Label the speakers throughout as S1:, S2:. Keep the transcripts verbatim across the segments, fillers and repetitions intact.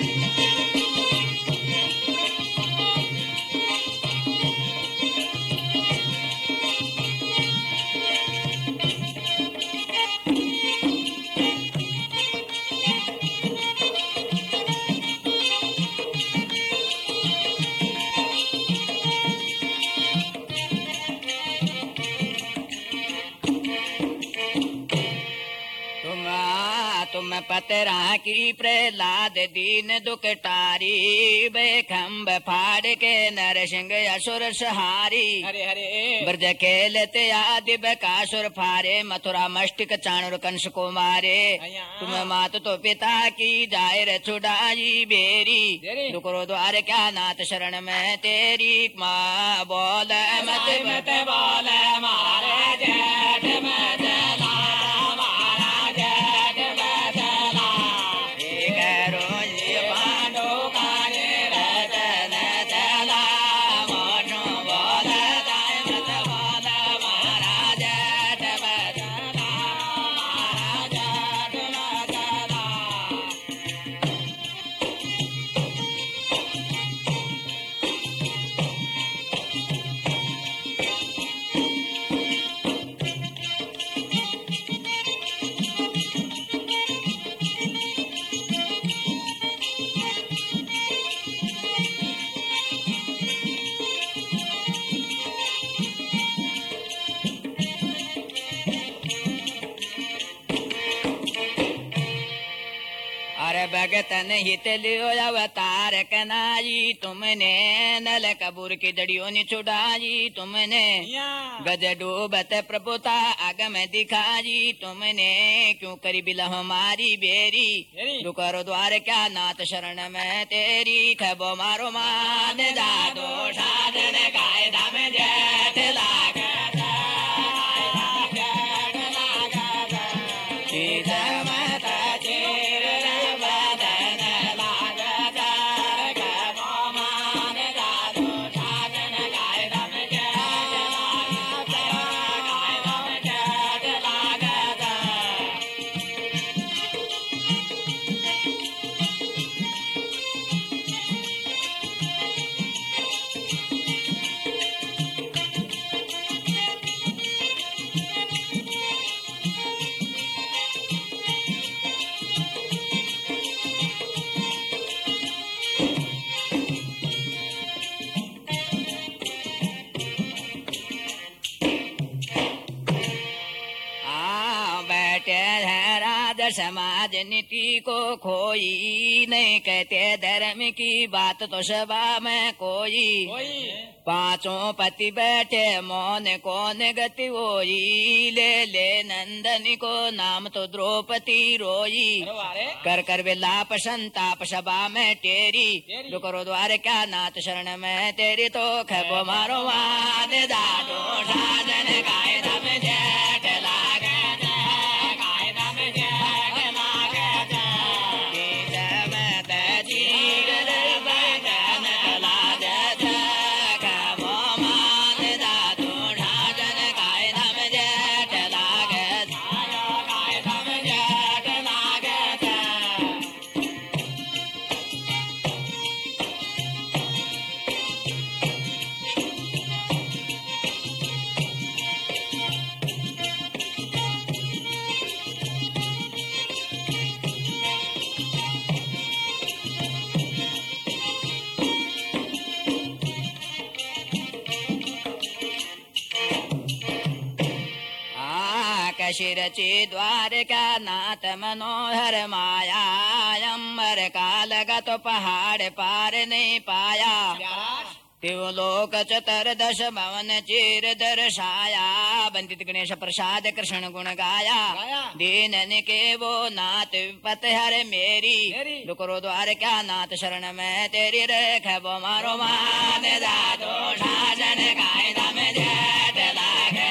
S1: पतरा की प्रहलाद दीन दुख टारी बेखम्ब फाड़ के नरसिंह असुर सहारी
S2: हरे हरे
S1: ब्रज खेलते आदि बकासुर फारे मथुरा मष्टिक चाणुर कंस को मारे तुम मात तो पिता की जायर छुड़ाई बेरी दुकरो द्वार क्या नाथ शरण में तेरी माँ बोल मत मत बोल मारे जेठ मत भगतन हित लियो अवतार कनाई तुमने नल कबूर की दड़ियों ने छुड़ाई तुमने गज डूबत प्रभुता अगम दिखाई तुमने क्यों करी बिला हमारी बेरी दुकरो द्वार क्या नाथ शरण में तेरी खबो मारो मान जादो साधन कायदा में जेठ लाग समाज नीति को खोई नहीं कहते धर्म की बात तो सभा में कोई, कोई। पांचों पति बैठे मौन कौन गति होई ले ले नंदन को नाम तो द्रौपदी रोई कर कर विलाप संताप सभा में तेरी दुकरो द्वार क्या नाथ शरण में तेरी तो खबो मारो वाद दादो साधन कायदा में जेठ लागे शिरचि द्वारका नाथ मनोहर माया अम्बर का लगा तो पहाड़ पार नहीं पाया त्रिलोक चतुर्दश भवन चीर दर्शाया वंदित गणेश प्रसाद कृष्ण गुण गाया दीनन के वो नाथ पत हर मेरी दुकरो द्वार क्या नाथ शरण में तेरी रेख वो मारो मान दादो साजन कायदा में जेठ लागे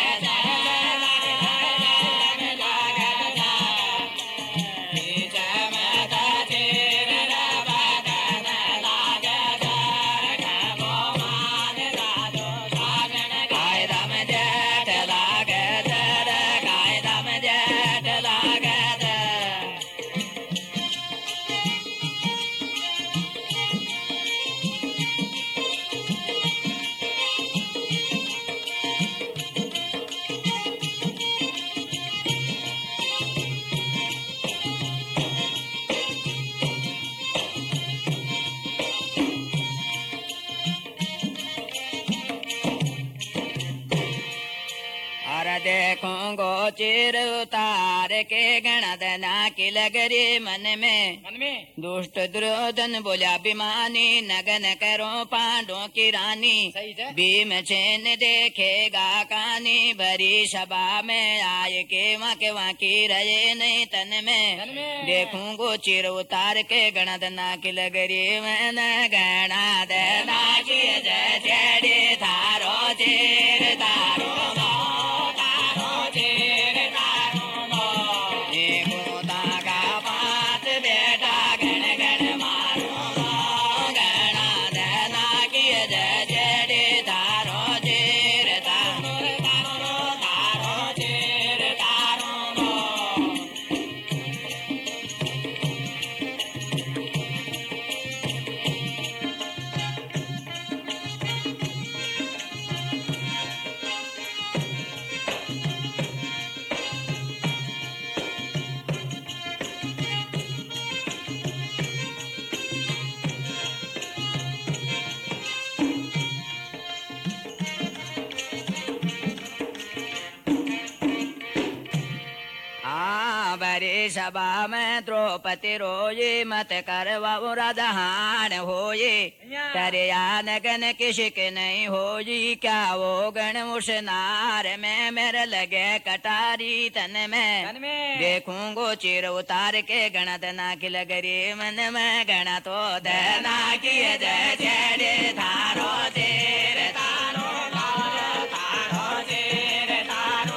S1: देखूंगो चिर उतार के गणद ना की लगरी मन में
S2: मन में
S1: दुष्ट दुर्योधन बोला अभिमानी नगन करो पांडवों की रानी
S2: सही है
S1: भीमसेन देखेगा कानी भरी सभा में आए के वहाँ के वहाँ की रहे नहीं तन में
S2: तन में
S1: देखूंगो चिर उतार के गणद ना की लगरी मन गणा दना की जय जय धारो चेर धारो सभा में द्रौपदी रोये मत करवाओ राधान होये तरया नगन किशिक नहीं होई क्या वो गण उस नार में मेरे लगे कटारी तन में,
S2: तन में।
S1: देखूंगो चिर उतार के गणद ना की लगरी मन में गण तो दना की जय जय धारो तेरे तारो तारो तेरे तारो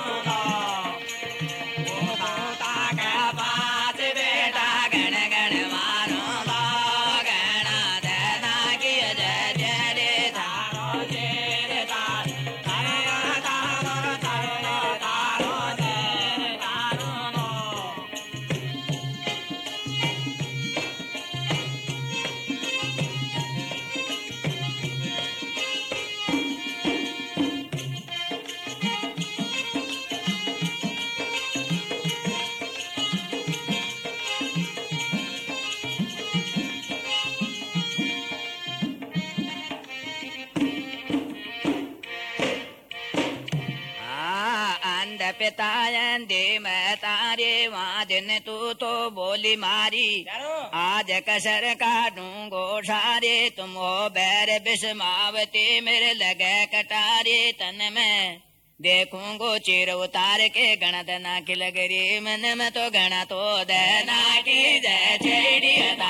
S1: पितायन दे मैं तारे वादन तू तो बोली मारी आज कसर काटूंगो सारे तुम हो बैर बिस्मावती मेरे लगे कटारे तन में देखूंगो चिर उतार के गणद ना की लगरी मन में तो गण तो दना की जय छेड़ी